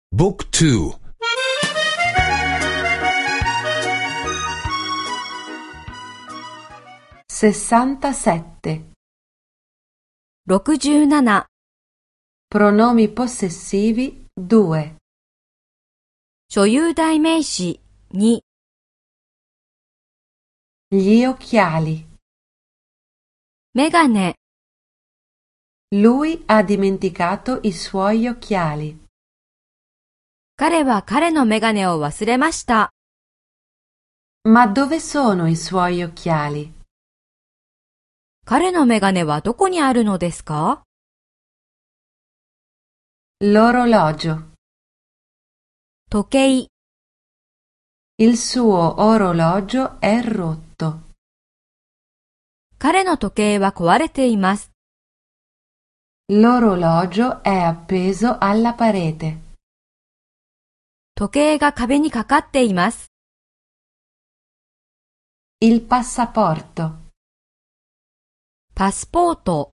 Book 2. 67. 67. Pronomi possessivi 2. 所有代名詞2。 Gli occhiali. メガネ。 Lui ha dimenticato i suoi occhiali. 彼は彼のメガネを忘れました。 Ma dove sono i suoi occhiali? 彼のメガネはどこにあるのですか？ L'orologio. 時計。 Il suo orologio è rotto. 彼の時計は壊れています。 L'orologio è appeso alla parete. 時計が壁にかかっています。 Il passaporto. パスポート。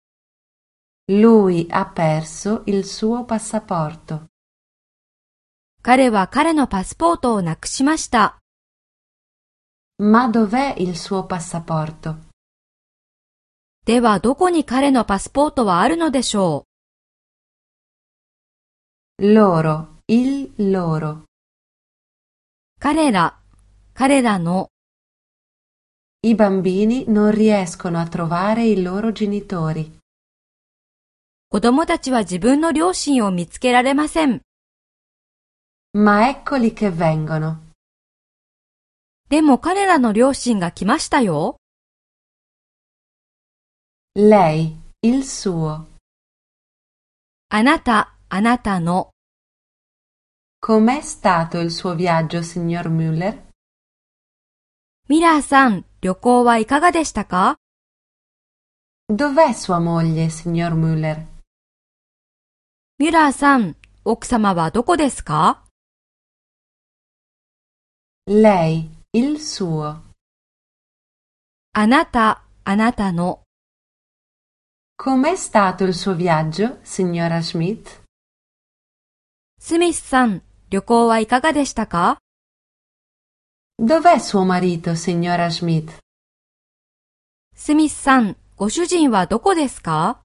Lui ha perso il suo passaporto. 彼は彼のパスポートをなくしました。 Ma dov'è il suo passaporto? ではどこに彼のパスポートはあるのでしょう？ Loro, il loro. 彼ら、彼らの。 I bambini non riescono a trovare i loro genitori. 子供たちは自分の両親を見つけられません。 Ma eccoli che vengono. でも彼らの両親が来ましたよ。 Lei, il suo. あなた、あなたの。 Com'è stato il suo viaggio, signor Müller? ミラーさん、旅行はいかがでしたか？ Dov'è sua moglie, signor Müller? ミラーさん、奥様はどこですか？ Lei, il suo. あなた、あなたの。 Com'è stato il suo viaggio, signora Schmidt? スミスさん、旅行はいかがでしたか？ Dov'è suo marito, signora Schmidt? スミスさん、ご主人はどこですか？